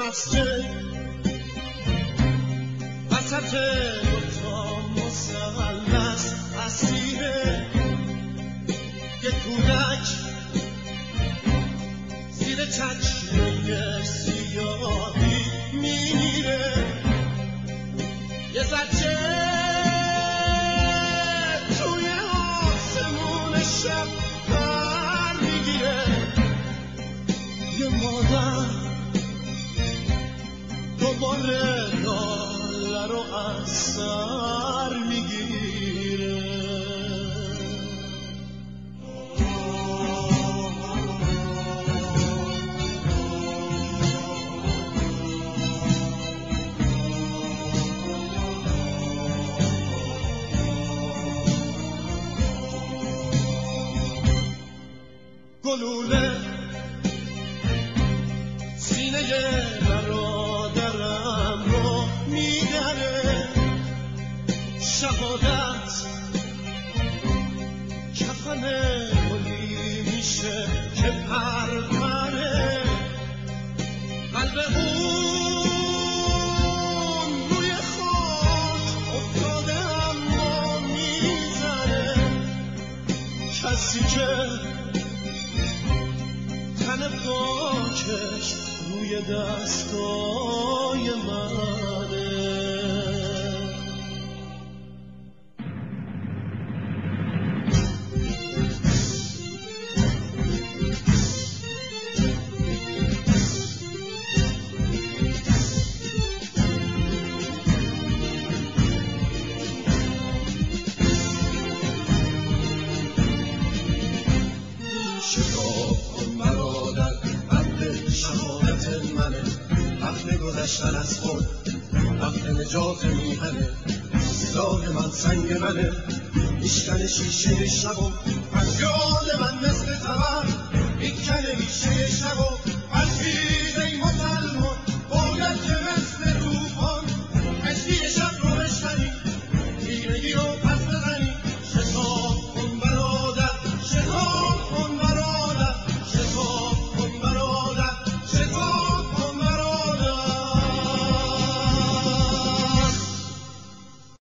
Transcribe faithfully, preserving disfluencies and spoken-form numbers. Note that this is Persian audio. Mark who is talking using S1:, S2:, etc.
S1: مسجد وسط دوتا مثلث اسیره یه کودک زیر چکمه سیاهی میمیره یه زجه توی آسمون شب پر میگیره یه مادر دوباره ناله رو از سر میگیره گلوله سینه برادرم رو میدره شهادت کفن گلی میشه که پرپره قلب اون روی خاک افتاده اما میزنه کسی که تن پاکش روی دستای منه گذشتن از خود وقت نجات میهنه سلاح من سنگ منه میشکنه شیشه شبم فریاد من مثل تبر میکنه